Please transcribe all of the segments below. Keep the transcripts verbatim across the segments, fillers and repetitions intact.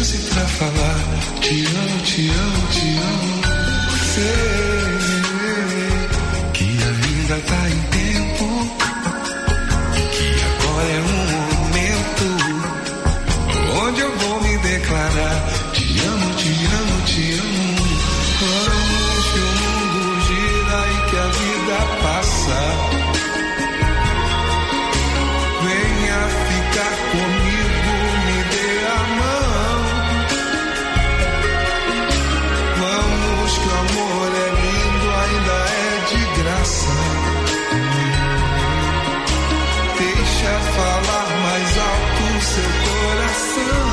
chance pra falar. Te amo, te amo, te amo. Sei que ainda tá em tempo, que agora é um momento onde eu vou me declarar. Te amo, te amo, te amo. Vamos que o mundo gira e que a vida passa. Venha ficar comigo, me dê a mão. Vamos que o amor é lindo, ainda é de graça. Deixa falar mais alto seu coração.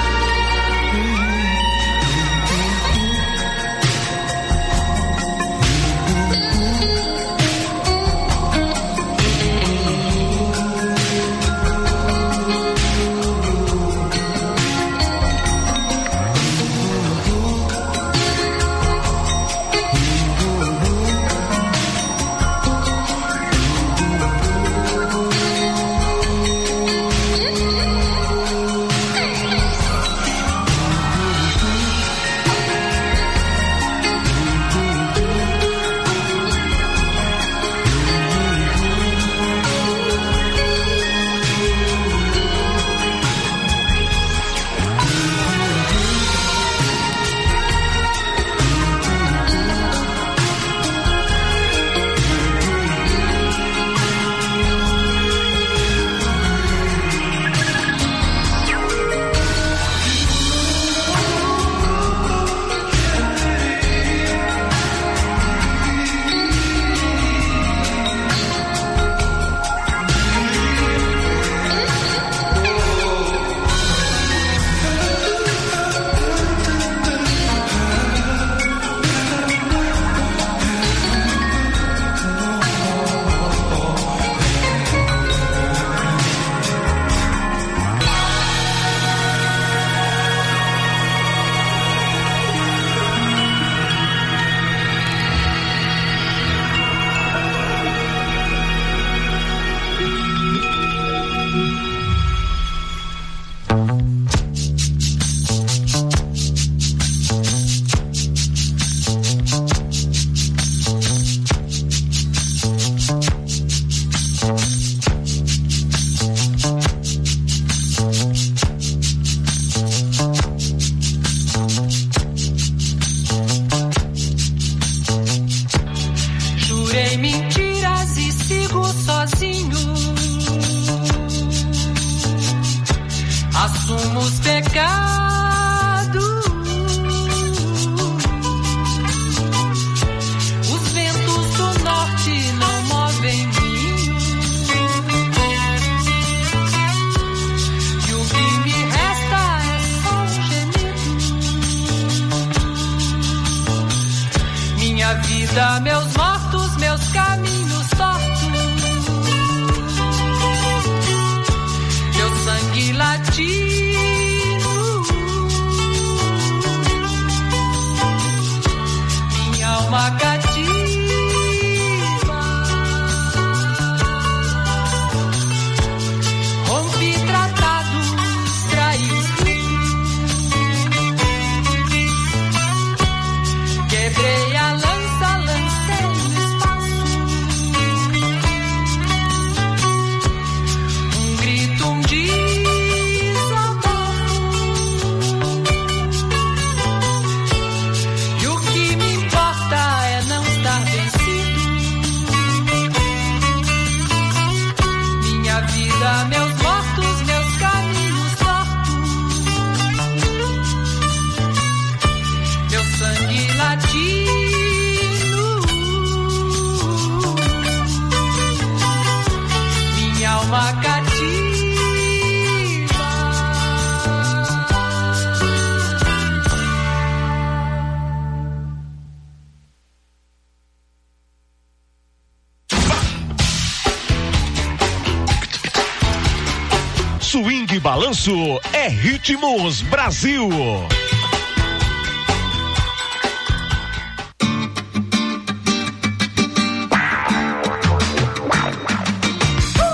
Swing Balanço é Ritmos Brasil.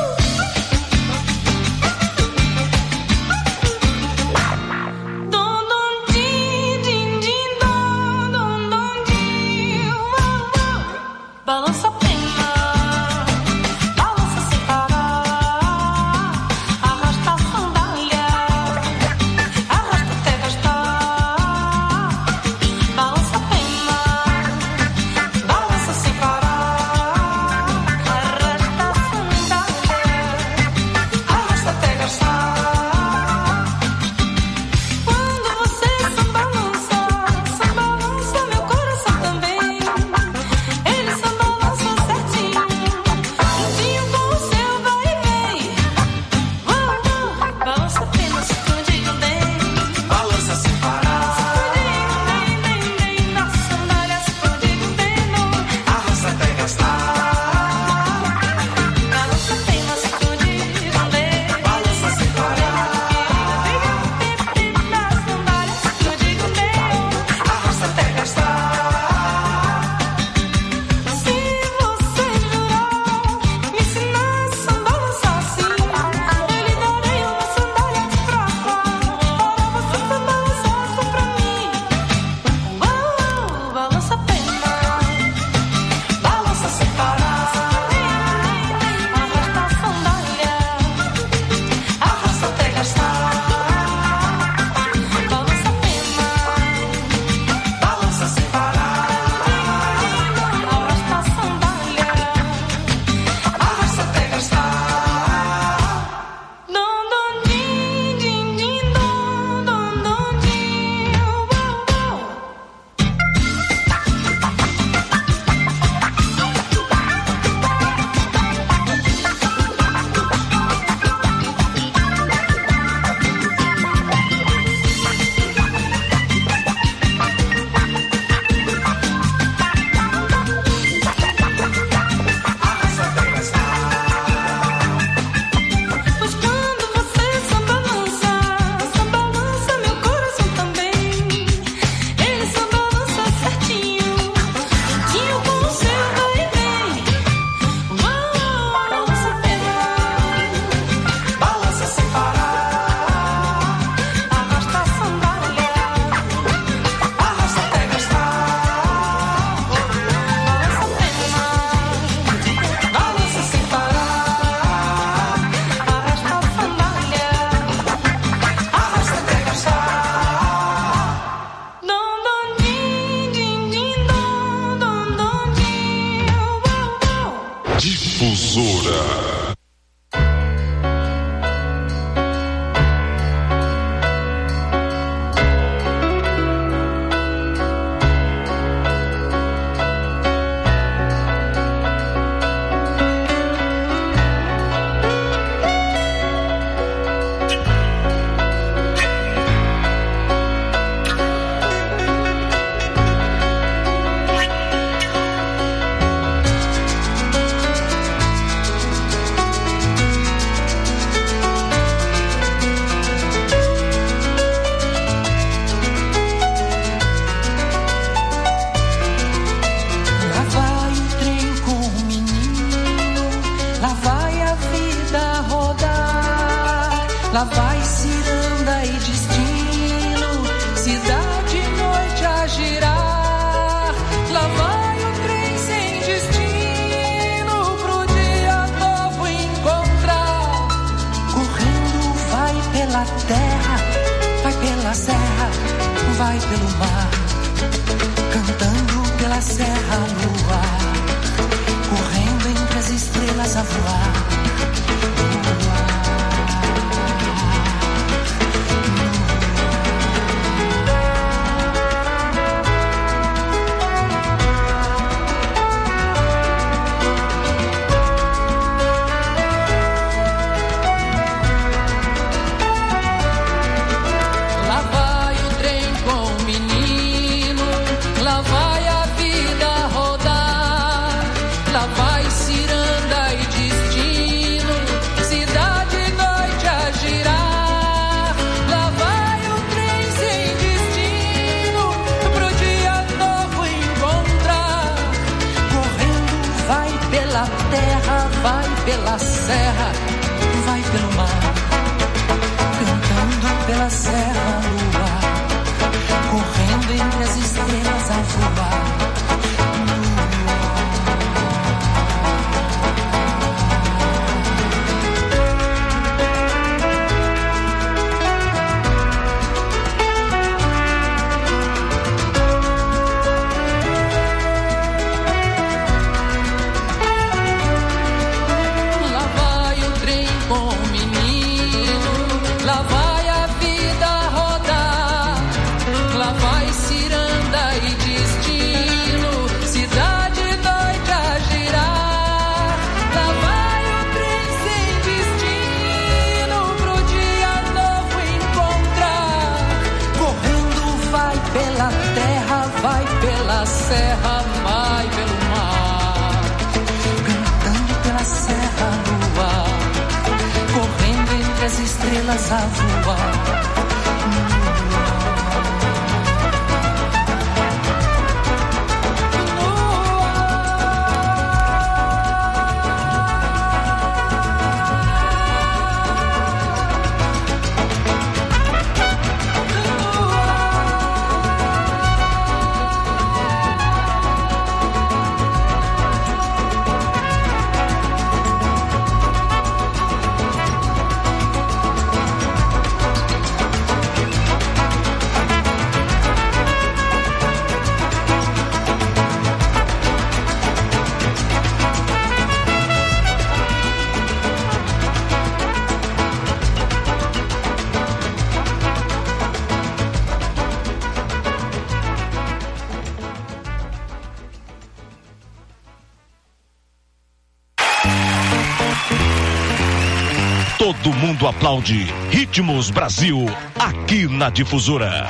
Dono ciranda e destino, cidade e noite a girar. Lá vai o trem sem destino, pro dia novo encontrar. Correndo vai pela terra, vai pela serra, vai pelo mar, cantando pela serra no ar, correndo entre as estrelas a voar. Pela serra, vai pelo mar, cantando pela serra no ar, correndo entre as estrelas a voar. Serra, vai pelo mar, cantando pela serra no ar, correndo entre as estrelas a voar. Todo mundo aplaude Ritmos Brasil, aqui na Difusora.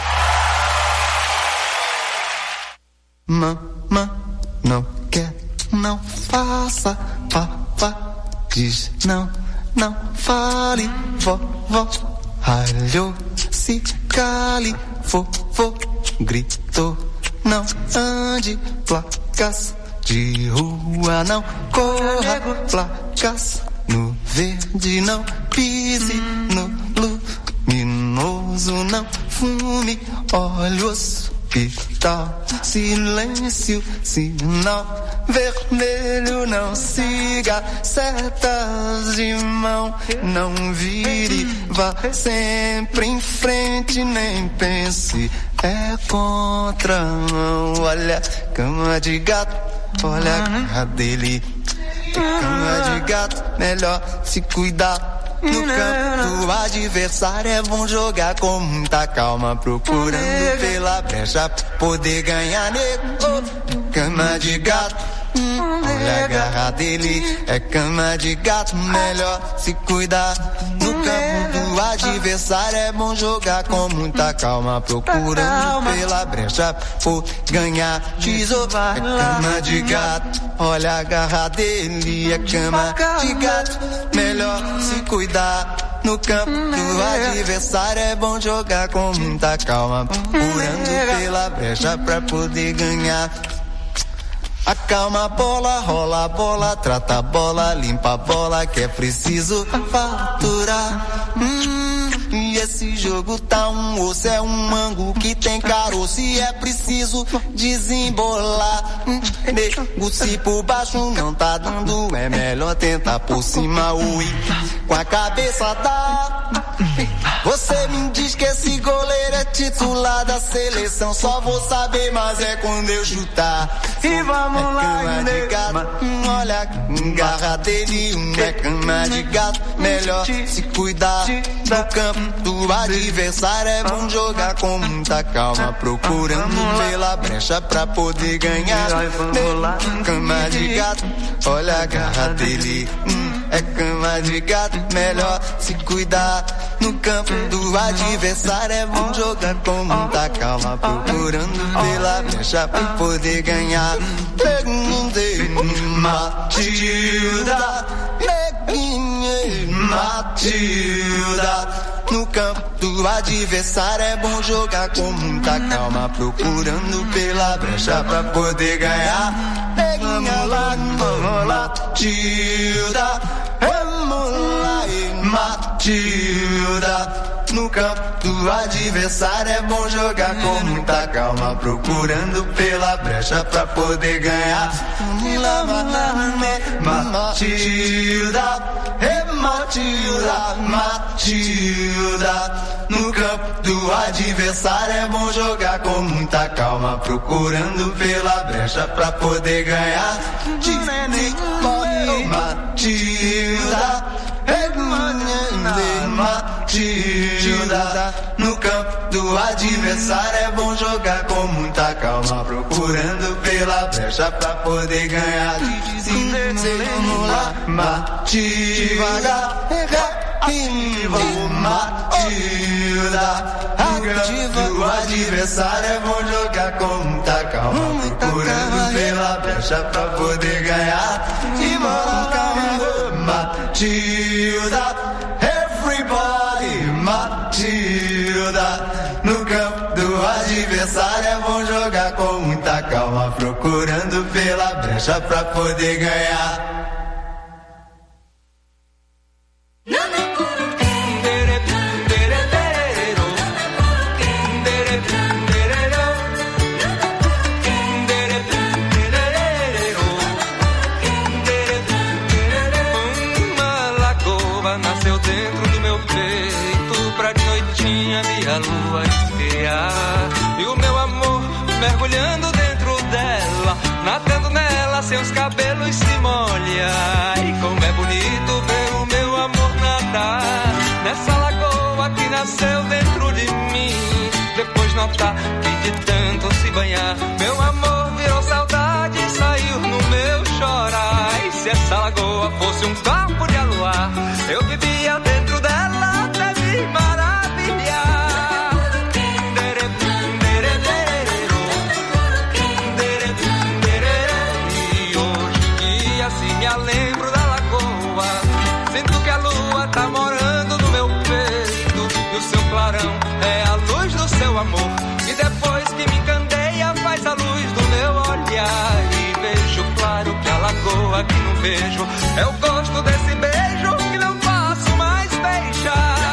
Mamã não quer, não faça, papá diz não, não fale, vovó ralhou, se cale, vovô gritou, não ande, placas de rua, não corra, placas no verde, não pise no luminoso, não fume, olha o hospital, silêncio, sinal vermelho, não siga setas de mão, não vire, vá sempre em frente, nem pense, é contramão, olha cama de gato, olha a cara dele. Cama de gato, melhor se cuidar. No campo do adversário é bom jogar com muita calma, procurando pela brecha poder ganhar, nego. Cama de gato, hum, olha a garra dele. É cama de gato, melhor se cuidar. No campo do adversário é bom jogar com muita calma, procurando pela brecha por ganhar. Tesouro, é cama de gato, olha a garra dele. É cama de gato, melhor se cuidar. No campo do adversário é bom jogar com muita calma, procurando pela brecha pra poder ganhar. Acalma a bola, rola a bola, trata a bola, limpa a bola, que é preciso faturar. Hum, yeah. esse jogo tá um osso, é um mango que tem caroço e é preciso desembolar. Hum, nego, se por baixo não tá dando, é melhor tentar por cima, ui, com a cabeça dá. Você me diz que esse goleiro é titular da seleção, só vou saber, mas é quando eu chutar. E vamos é lá, de gato, hum, olha a garra dele, um é cama de gato, melhor se cuidar. No campo do adversário é bom jogar com muita calma, procurando pela brecha pra poder ganhar. Cama de gato, olha a garra dele, hum, é cama de gato, melhor se cuidar. No campo do adversário é bom jogar com muita calma, procurando pela brecha pra poder ganhar. Matilda, Matilda. No campo do adversário é bom jogar com muita calma, procurando pela brecha pra poder ganhar. Vamos lá, vamos lá, Matilda, vamos lá, Matilda. No campo do adversário é bom jogar com muita calma, procurando pela brecha pra poder ganhar. Matilda, é Matilda, Matilda. No campo do adversário é bom jogar com muita calma, procurando pela brecha pra poder ganhar. Matilda, é Matilda. No campo do adversário é bom jogar com muita calma, procurando pela brecha pra poder ganhar. Vamos lá, Matilda, ativa, Matilda. Do adversário é bom jogar com muita calma, procurando pela brecha pra poder ganhar. E bora, Matilda, everybody, Matilda. No campo do adversário é bom jogar com muita calma, procurando pela brecha pra poder ganhar. A lua esfriar e o meu amor mergulhando dentro dela, nadando nela, seus cabelos se molham. E como é bonito ver o meu amor nadar nessa lagoa que nasceu dentro de mim. Depois notar que de tanto se banhar, meu amor virou saudade e saiu no meu chorar. E se essa lagoa fosse um copo de aluar, eu vivia dentro dela até me maravilhar. Me lembro da lagoa, sinto que a lua tá morando no meu peito, e o seu clarão é a luz do seu amor, e depois que me encandeia faz a luz do meu olhar, e vejo claro que a lagoa que não vejo é o gosto desse beijo que não posso mais beijar.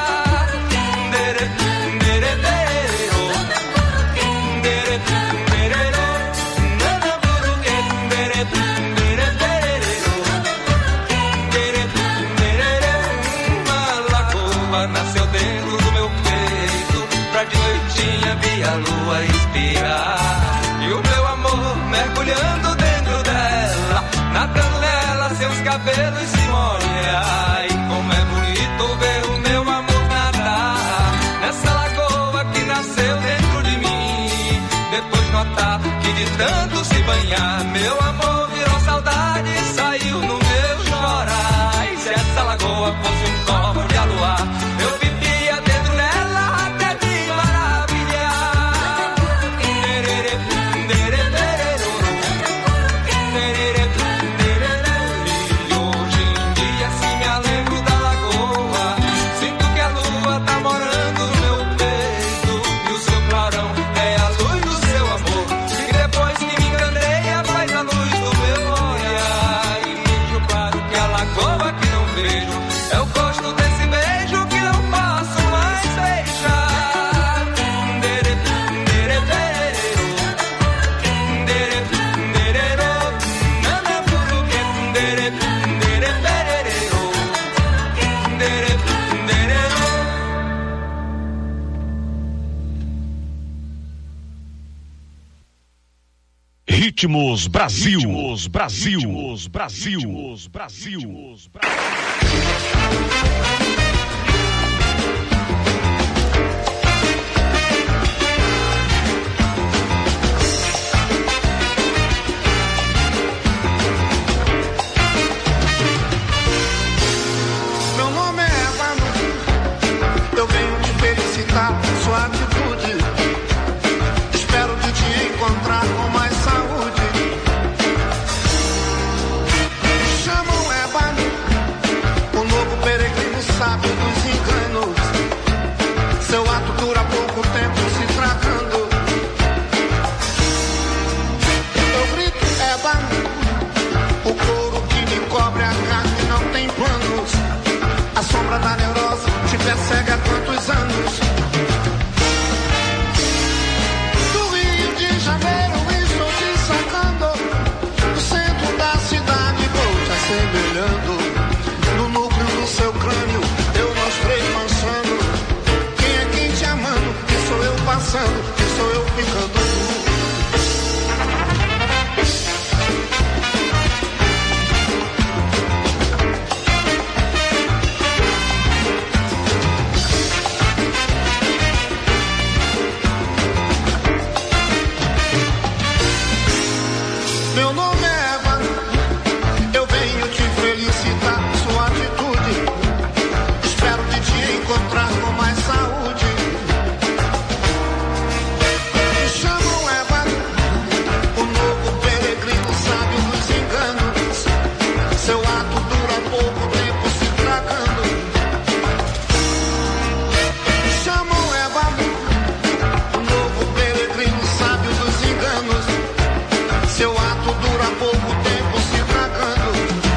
Nasceu dentro do meu peito, pra de noitinha vi a lua espiar. E o meu amor mergulhando dentro dela, nadando nela, seus cabelos se molham. E como é bonito ver o meu amor nadar nessa lagoa que nasceu dentro de mim. Depois notar que de tanto se banhar, meu amor virou saudade e saiu no meu chorar. E se essa lagoa fosse um copo de aluar, eu vivia dentro dela até me maravilhar. E hoje em dia se me lembro da lagoa, sinto que a lua tá morando no meu peito, e o seu clarão é a luz do seu amor, e depois que me encandeia faz a luz do Ritmos Brasil. Ritmos Brasil. Ritmos Brasil. Ritmos Brasil. Ritmos Brasil. Meu nome é Evandro, eu venho te felicitar por sua atitude. Espero de te encontrar com mais saúde. Me chamam Evandro, o novo peregrino sábio dos enganos. Seu ato dura pouco tempo se tratando. Eu grito Evandro, o couro que me cobre a carne não tem planos. A sombra da neurose te persegue há quantos anos? Do Rio de Janeiro estou te sacando. Do centro da cidade vou te assemelhando. No núcleo do seu crânio eu mostrei manchando. Quem é quem te amando? Que sou eu passando, que sou eu ficando. Meu nome é Evandro, eu venho te felicitar por sua atitude. Espero de te encontrar com mais saúde. Me chamam Evandro, o novo peregrino sábio dos enganos. Seu ato dura pouco tempo se tragando. Me chamam Evandro, o novo peregrino sábio dos enganos. Seu ato dura pouco tempo se tragando.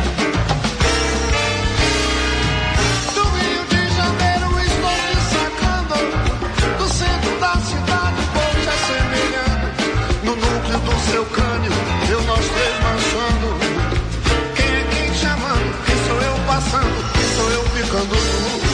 Do Rio de Janeiro estou te sacando. Do centro da cidade vou te assemelhando. No núcleo do seu crânio eu nós três manchando. Quem é quem te amando? Quem sou eu passando? Quem sou eu ficando nu?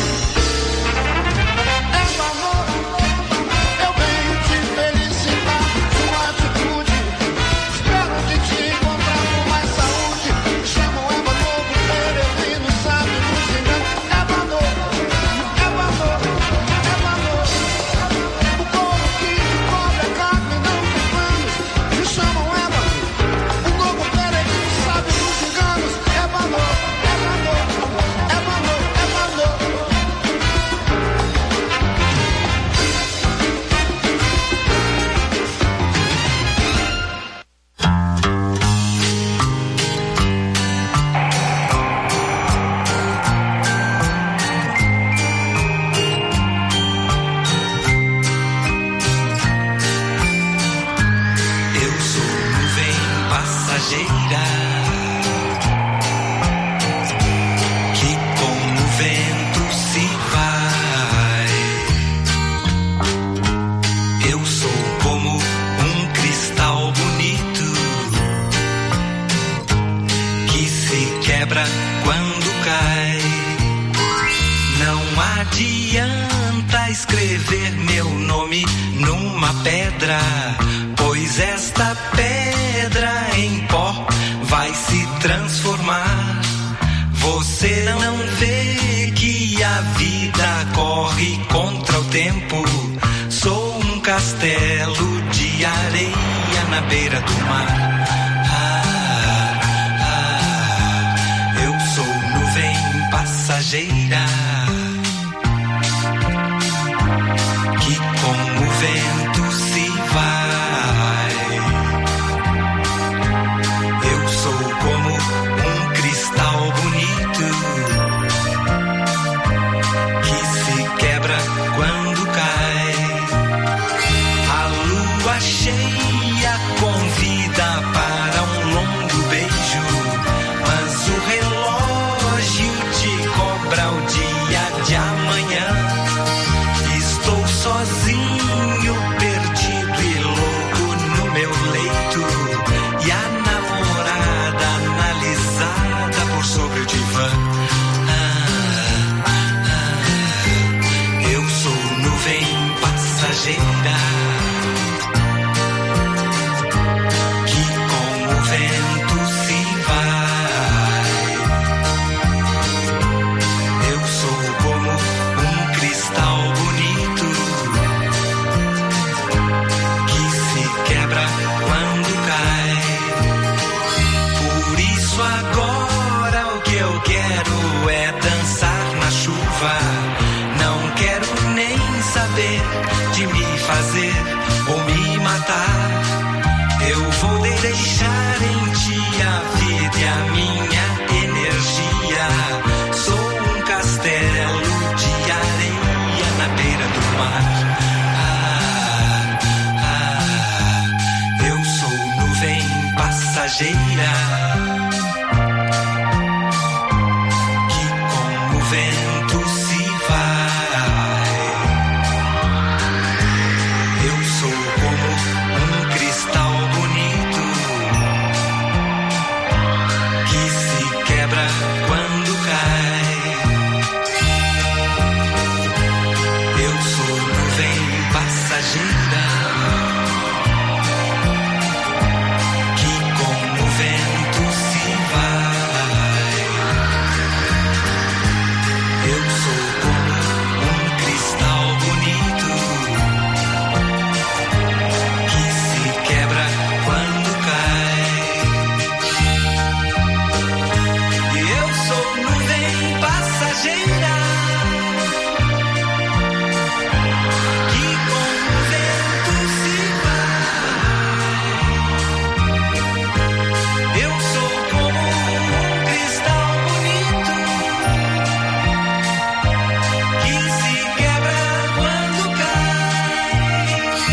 É amor, eu venho te felicitar sua atitude. Espero de te encontrar com mais saúde. Me chamam Eva Novo, peregrino sábio dos enganos. Eva Novo, Eva Novo, Eva Novo. O couro que cobre a carne não tem planos. Me chamam Eva, o novo peregrino sábio dos enganos. Eva Novo, Eva Novo, Eva Novo, Eva Novo. Eu sou nuvem passageira que como o vento se vai. Eu sou como um cristal bonito que se quebra quando cai. Não adianta escrever meu nome numa pedra, pois esta pedra em pó vai se transformar. Você não vê que a vida corre contra o tempo. Sou um castelo de areia na beira do mar. Ah, ah, eu sou nuvem passageira que como o vento se vai. Eu sou como um cristal bonito que se quebra quando cai. A lua cheia convida para um longo beijo, mas o relógio te cobra o dia de amanhã. Estou sozinho, perdido e louco no meu leito, e a namorada analisada por sobre o divã. Ah, ah, eu sou nuvem passageira que poder de me fazer ou me matar. Eu vou deixar em ti a vida e a minha energia. Sou um castelo de areia na beira do mar. Ah, ah, eu sou nuvem passageira que como o vento se vai. Eu sou como um cristal bonito que se quebra quando cai. Eu sou nuvem passageira que como o vento se vai. Eu sou como um cristal bonito que se quebra quando cai. E eu sou nuvem passageira que com o vento se vai. Eu sou como um cristal bonito que se quebra quando cai.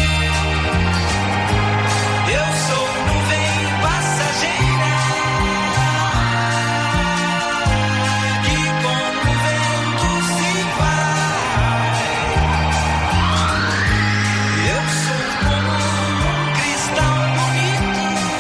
Eu sou nuvem passageira que com o vento se vai. Eu sou como um cristal bonito.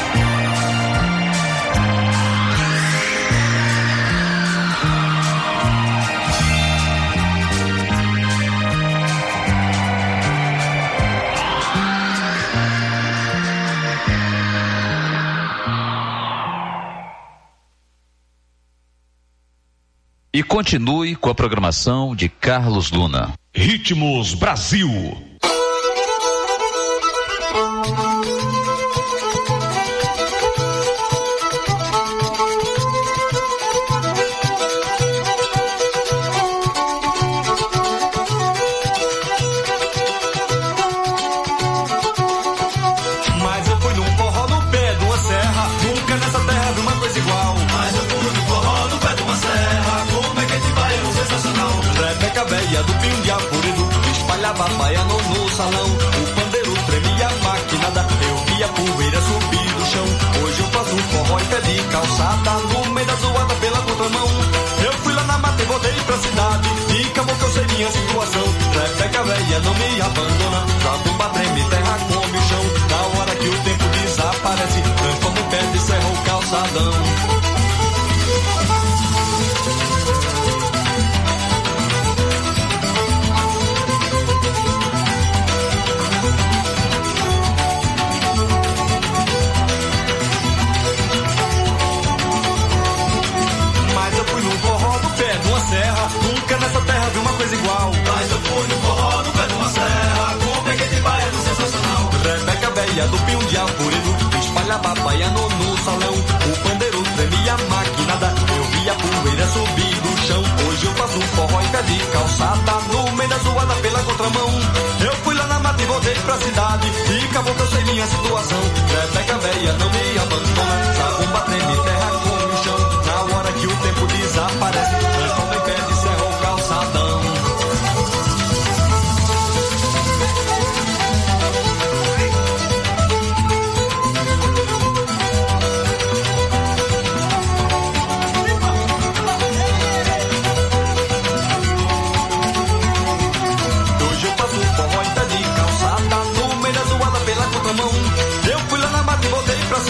E continue com a programação de Carlos Luna. Ritmos Brasil. Mas eu fui num forró no pé de uma serra, nunca nessa terra vi uma coisa igual. Mas eu fui num forró no pé de uma serra, como é que te vai, é sensacional. Rebeca véia do pinho de arvoredo, espalhava baiano no salão. O pandeiro tremia a maquinada, eu via poeira subir do chão. Hoje eu faço um forró em pé de calçada, no meio da zoada pela contramão. Eu fui lá na mata e voltei pra cidade, e acabou que eu sei minha situação. Rebeca véia não me abandona, Zabumba treme, terra come o chão. Na hora que o tempo desaparece, transforma em pé de serra o calçadão. Mas eu fui num forró no pé de uma serra, nunca nessa terra vi uma coisa igual. Mas eu fui num forró no pé de uma serra, como é que te vai, é sensacional. Rebeca véia do pinho de arvoredo, espalhava baiano no salão. O pandeiro tremia a maquinada, eu via poeira subir do chão. Hoje eu faço um forró em pé de calçada, no meio da zoada pela contramão. Eu fui lá na mata e voltei pra cidade, e acabou que eu sei minha situação. Rebeca véia não me abandona, Zabumba treme, terra come o chão. Na hora que o tempo desaparece, transforma em pé de serra o calçadão. Hoje eu faço um forró em pé de calçada, no meio da zoada pela contramão. Eu fui lá na mata e voltei pra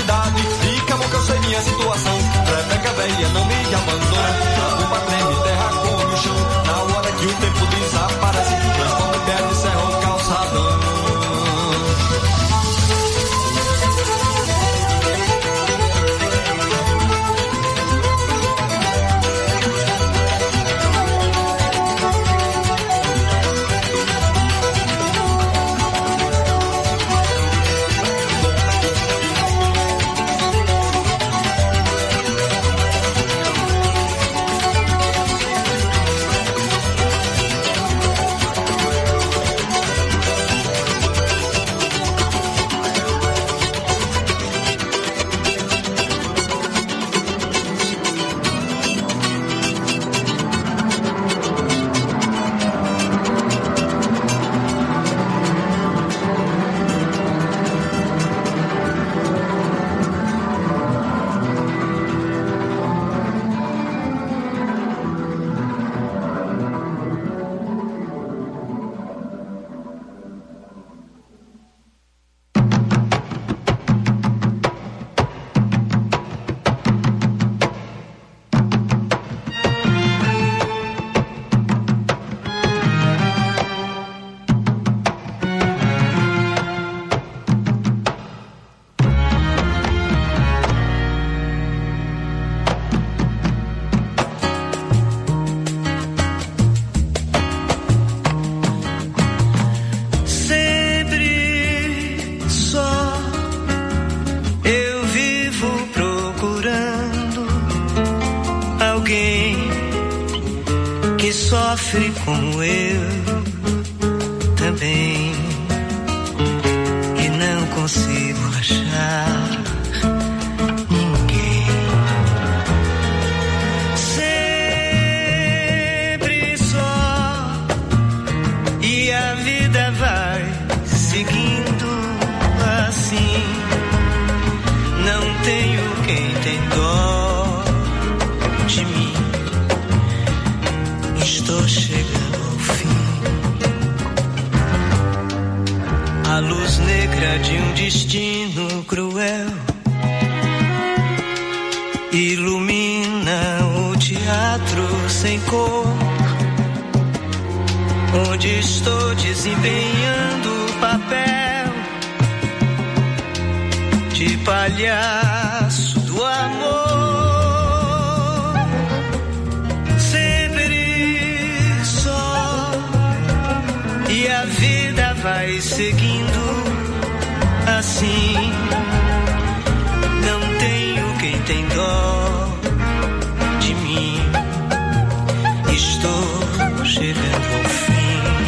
sofre como eu também, e não consigo achar ninguém. Sempre só, e a vida vai seguindo assim. Não tenho quem tem dó de mim. Estou chegando ao fim. A luz negra de um destino cruel ilumina o teatro sem cor, onde estou desempenhando o papel de palhaço do amor. Sempre só, e a vida vai seguindo assim. Não tenho quem tem dó de mim. Estou chegando ao fim.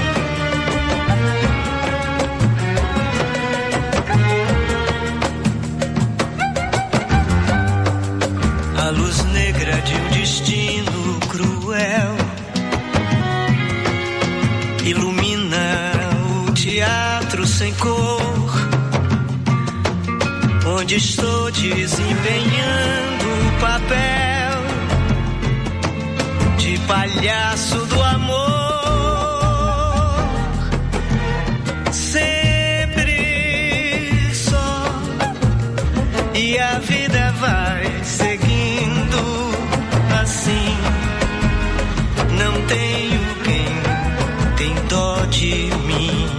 A luz negra de um destino cruel ilumina o teatro sem cor, onde estou desempenhando o papel de palhaço do amor. Sempre só, e a vida vai seguindo assim. Não tenho quem tem dó de mim.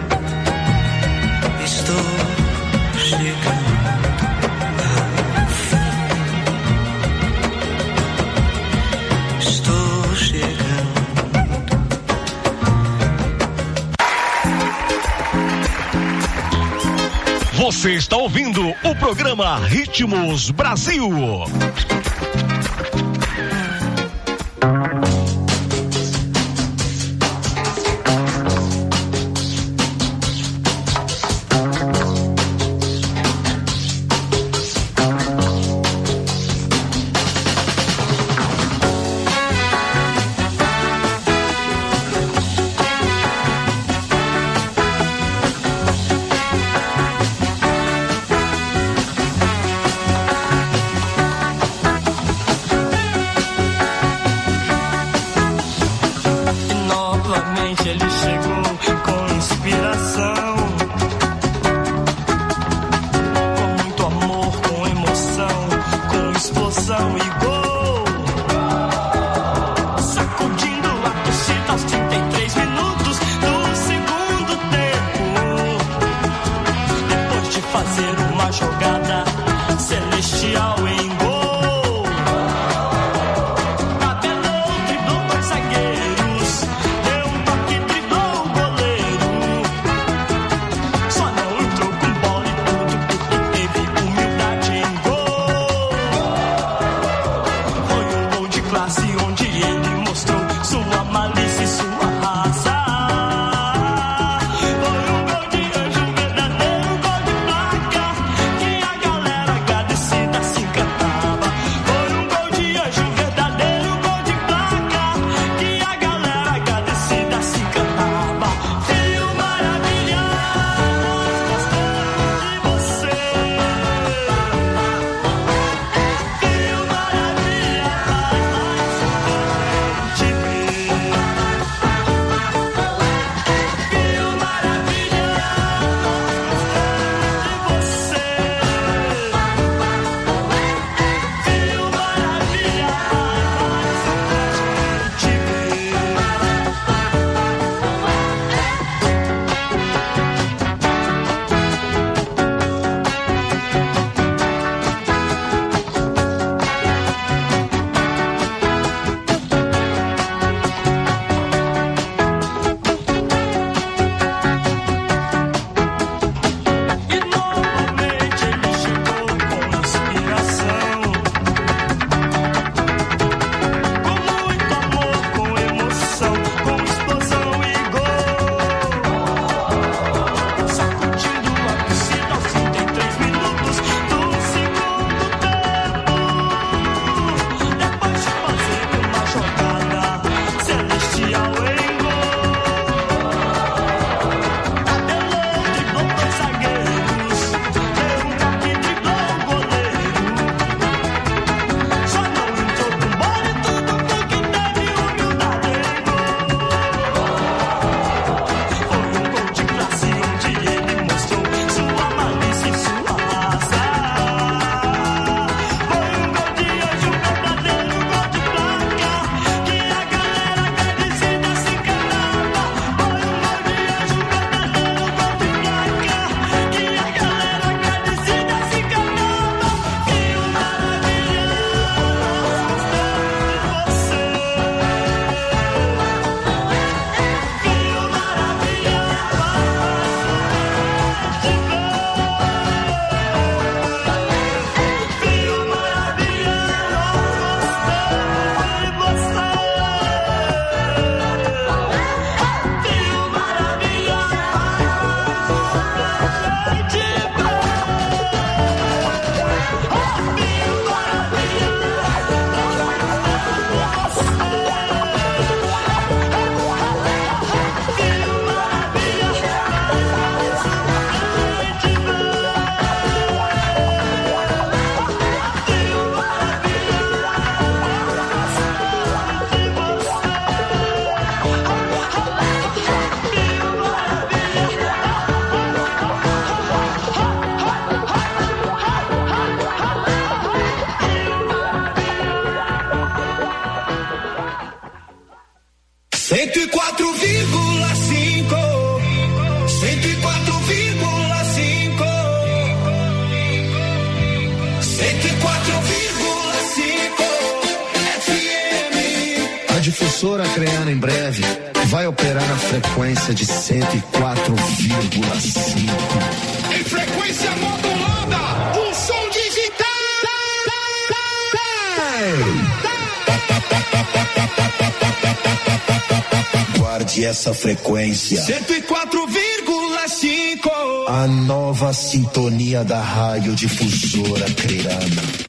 Estou chegando ao fim. Estou chegando. Você está ouvindo o programa Ritmos Brasil. Difusora Creana em breve vai operar na frequência de cento e quatro vírgula cinco. Em frequência modulada, um som digital. Guarde essa frequência. cento e quatro vírgula cinco. A nova sintonia da Rádio Difusora Creana.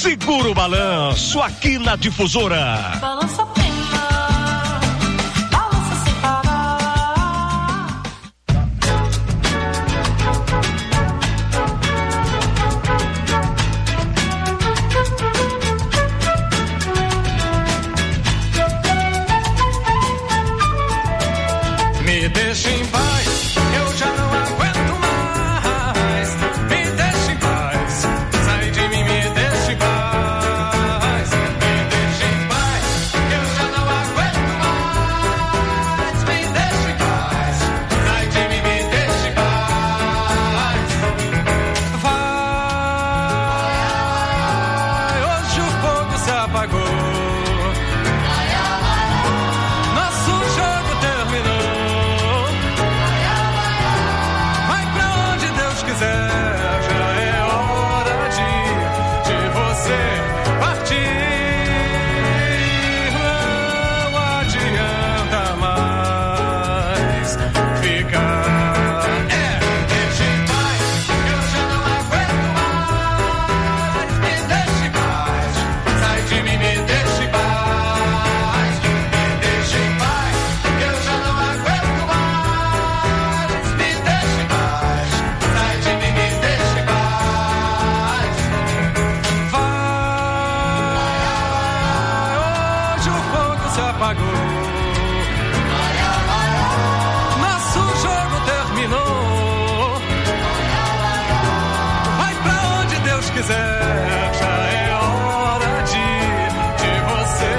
Segura o balanço aqui na Difusora. Balança a pena, balança sem parar. Me deixa em paz, eu já não aguento mais. Me deixa em paz, sai de mim, me deixa em paz. Me deixa em paz, eu já não aguento mais. Me deixa em paz, sai de mim, me deixa em paz. Vai, hoje o fogo se apagou. Nosso jogo terminou. Já é hora de, de você partir. Não adianta mais ficar. É, deixa em paz, eu já não aguento mais. Me deixa em paz, sai de mim, me deixa em paz. Me deixa em paz, eu já não aguento mais. Me deixa em paz. Apagou. Nosso jogo terminou. Vai pra onde Deus quiser. Já é hora de, de você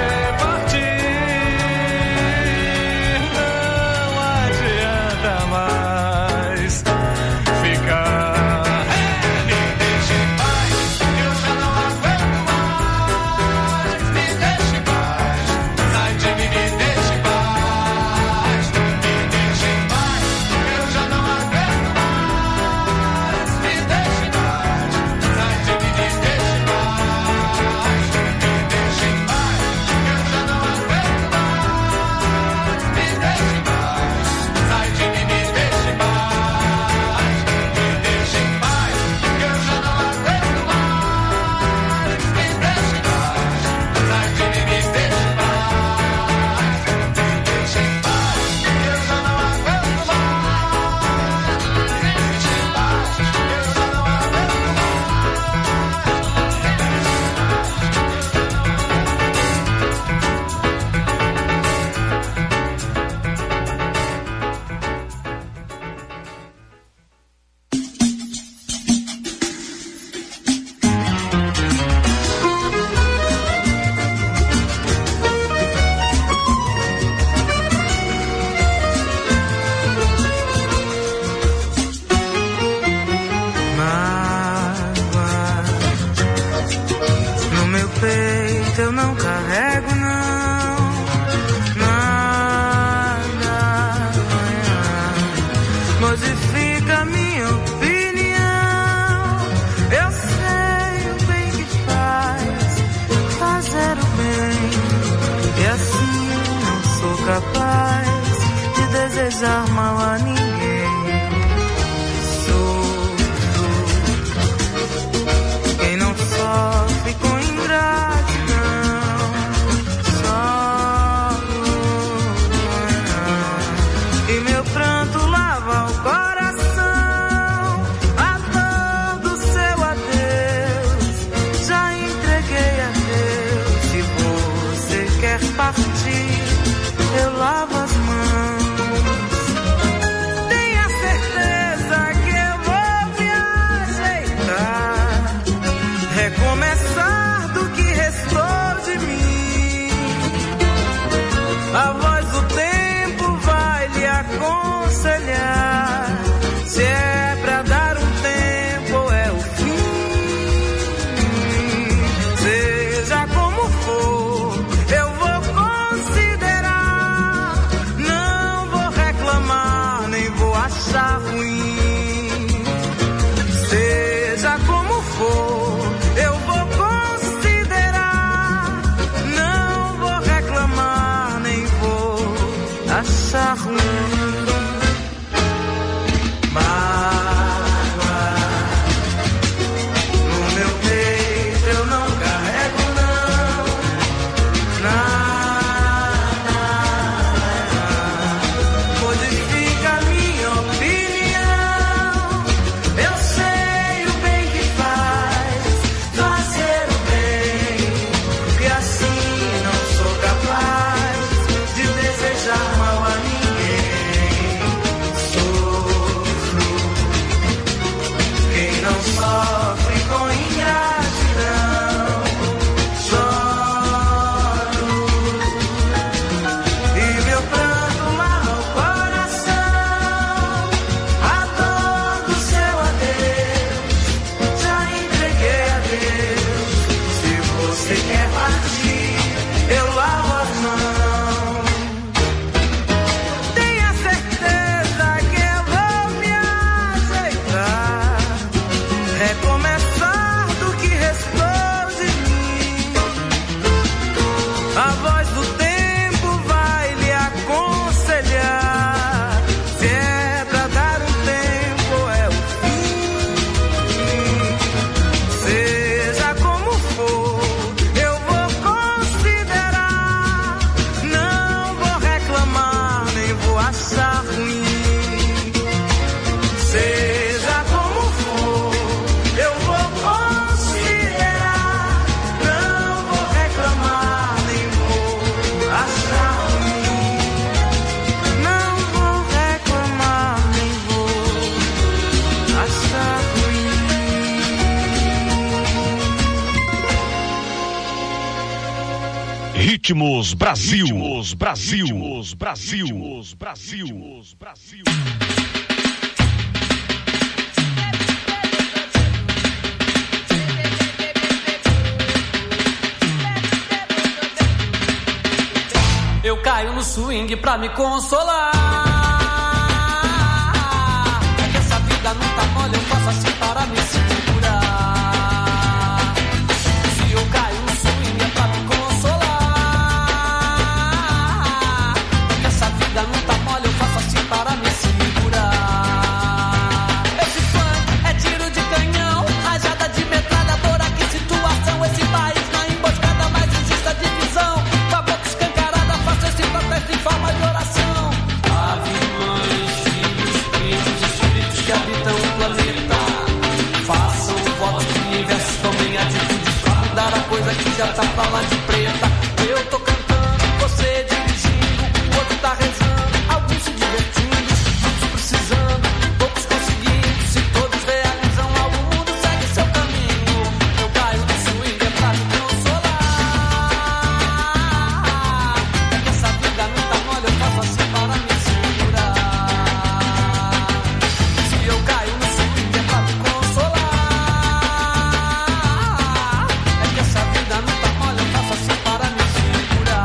partir. Não adianta mais ficar. É, me deixa em paz, eu já não aguento mais. Me deixa em paz. Sai de mim, me deixa em paz. Me deixa em paz, eu já não aguento mais. Me deixa em paz. Sai de mim, me deixa em paz. Me deixa em paz, eu já não aguento mais. Me deixa em paz. Sai de mim, me deixa em paz. Me deixa em paz, eu já não aguento mais. Me deixa em paz. Sai de mim, me deixa em paz. Deixa em paz, eu já não aguento mais. Deixa em paz, eu já não aguento mágoa no meu peito eu não carrego não nada modifica minha opinião. Eu sei o bem que faz fazer o bem e assim não sou capaz de desejar mal a ninguém. Quem não sofre com ingratidão, sofre. E meu pranto lava o coração, a dor do seu adeus. Já entreguei a Deus. Se você quer partir, eu lavo as mãos. Tenha certeza que eu vou me ajeitar, recomeçar do que restou de mim. A voz do tempo vai lhe aconselhar. Se é pra dar um tempo ou é o fim. Seja como for, eu vou considerar. você quer partir, eu lavo as mãos. Tenha certeza que eu vou me ajeitar, recomeçar do que restou de mim. A voz do tempo vai lhe aconselhar, se é pra dar um tempo é o fim. Seja como for, eu vou considerar, não vou reclamar, nem vou achar ruim. Seja como for, eu vou considerar, não vou reclamar, nem vou achar ruim. Não vou reclamar, nem vou achar ruim. Ritmos Brasil, Ritmos Brasil, Ritmos Brasil, Ritmos Brasil, Ritmos Brasil. Eu caio no swing pra me consolar. É que essa vida não tá mole, eu faço assim para me segurar. Se eu caio no swing é pra me consolar. É que essa vida não tá mole, eu faço assim para me segurar. Esse funk é tiro de canhão, rajada de metralhadora, que situação esse país na emboscada mais injusta divisão. Com a boca escancarada, faço esse protesto em forma de oração. Ave, mãe, filhos, primos, espíritos que habitam o planeta, façam votos de universo, tomem atitude pra mudar a coisa que já tá pra lá de preta. Eu tô cantando, você dirigindo, o outro tá rezando, alguns se divertindo, muitos precisando, poucos conseguindo. Se todos realizam algo, o mundo segue seu caminho. Eu caio no swing é pra me consolar. É que essa vida não tá mole, eu faço assim para me segurar. Se eu caio no swing é pra me consolar. É que essa vida não tá mole, eu faço assim para me segurar.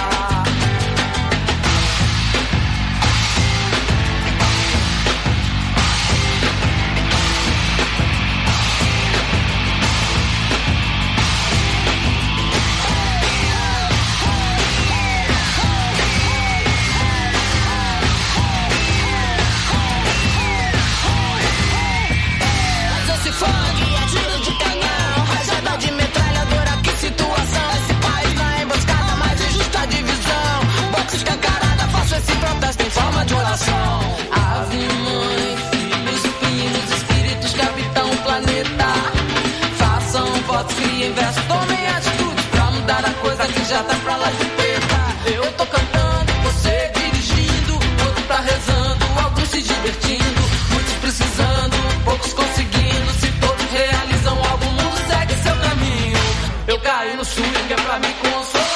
Mas esse funk é tiro de canhão, rajada de metralhadora, que situação esse país na emboscada, mais injusta divisão. Boxe escancarada, faço esse protesto em forma de oração. Ave, mãe, filhos, primos, espíritos que habitam o planeta, façam votos, criem versos, tomem atitudes pra mudar a coisa que já tá pra lá de preta. Eu tô cantando, você dirigindo, outro tá rezando, alguns se divertindo, muitos precisando, poucos conseguindo. Se todos realizam algo, o mundo segue seu caminho. Eu caio no swing é pra me consolar.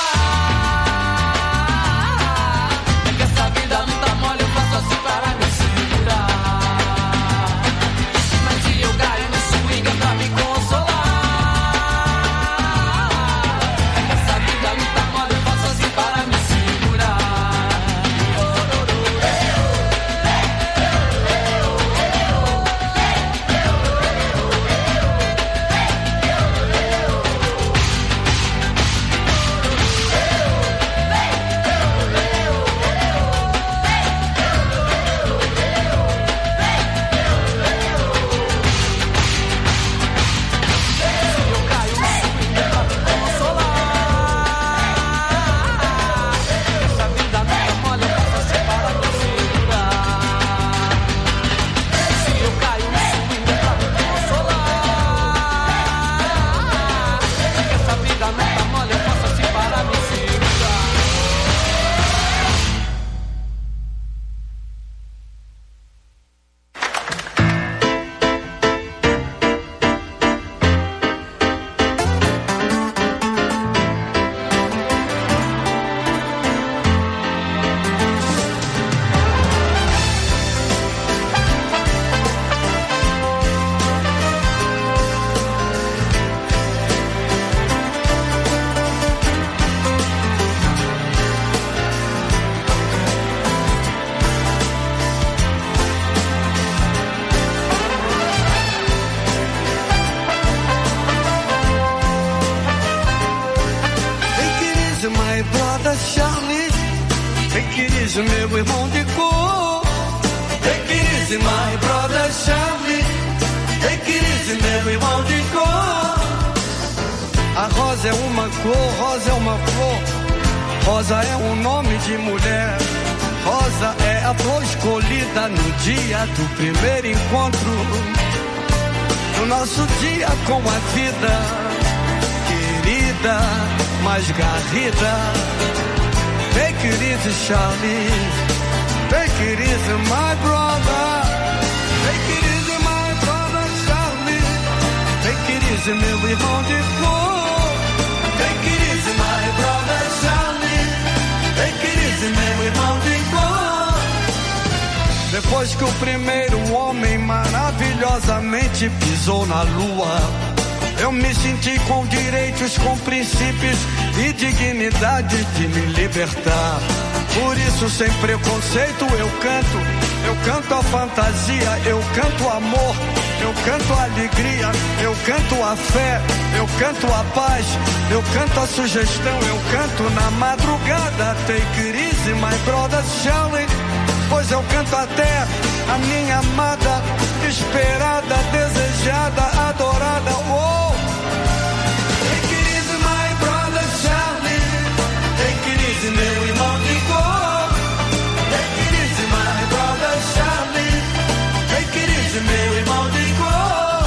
É que essa vida não tá mole, eu faço assim para me segurar. Mas se eu caio no swing é pra me consolar. É que essa vida não tá mole, eu faço assim para me segurar. easy, meu irmão de cor. Take it easy, my brother Charlie. Take it easy, meu irmão de cor. A rosa é uma cor, rosa é uma flor. Rosa é um nome de mulher. Rosa é a flor escolhida no dia do primeiro encontro. No nosso dia com a vida, querida, mais garrida. Take it easy, Charlie. Take it easy, my brother. Take it easy, my brother, Charlie. Take it easy, meu irmão de cor. Take it easy, my brother, Charlie. Take it easy, meu irmão de cor. Depois que o primeiro homem maravilhosamente pisou na lua, eu me senti com direitos, com princípios e dignidade de me libertar. Por isso, sem preconceito, eu canto. Eu canto a fantasia, eu canto o amor, eu canto a alegria, eu canto a fé, eu canto a paz, eu canto a sugestão, eu canto na madrugada. Take it easy, my brother Charlie. Pois eu canto até a minha amada, esperada, desejada, adorada. Oh! Take it easy, my brother Charlie. Take it easy, meu irmão de cor. Take it easy, my brother Charlie. Take it easy, meu irmão de cor.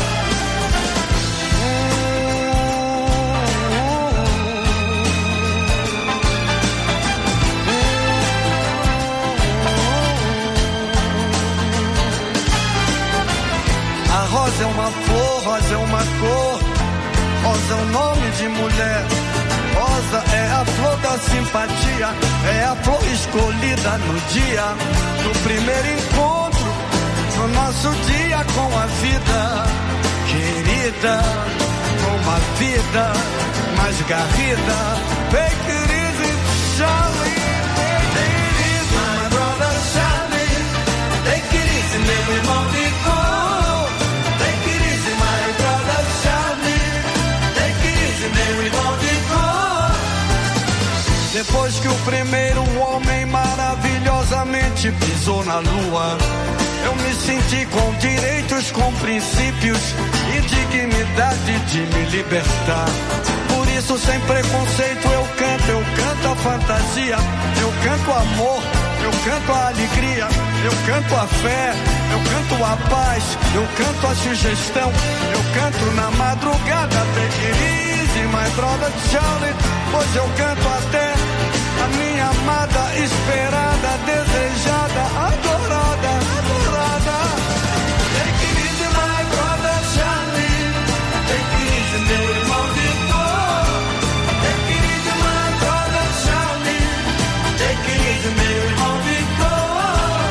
A rosa é uma flor, rosa é uma cor. Rosa é um nome de mulher. Rosa é a flor da simpatia. É a flor escolhida no dia do primeiro encontro. No nosso dia com a vida, querida, com uma vida mais garrida. Take it easy, Charlie. Take it easy, my brother Charlie. Take it easy, meu irmão de cor. Take it easy, my brother Charlie. Take it easy, meu irmão de cor. Depois que o primeiro homem maravilhosamente pisou na lua, eu me senti com direitos, com princípios e dignidade de me libertar. Por isso, sem preconceito, eu canto, eu canto a fantasia, eu canto o amor, eu canto a alegria, eu canto a fé, eu canto a paz, eu canto a sugestão, eu canto na madrugada. Take it easy, my brother Charlie. Pois eu canto até a minha amada, esperada, desejada, adorada, adorada. Take it easy, my brother Charlie. Take it easy, meu irmão de cor. Take it easy, my brother Charlie. Take it easy, meu irmão de cor.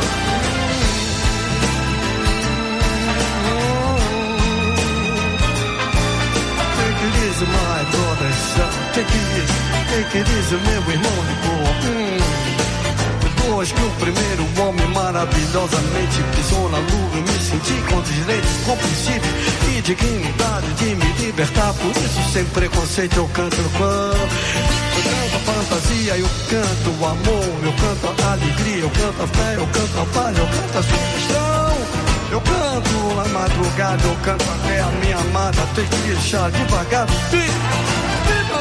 Take it easy, my brother Charlie. Take it easy, take it easy, meu irmão de cor. Hum. Depois que o primeiro homem maravilhosamente pisou na lua, eu me senti com direitos, com princípios e dignidade de me libertar. Por isso, sem preconceito, eu canto no pão. Eu canto a fantasia, eu canto o amor, eu canto a alegria, eu canto a fé, eu canto a paz, eu canto a sugestão. Eu canto na madrugada, eu canto até a minha amada. Tem que deixar devagar. Viva!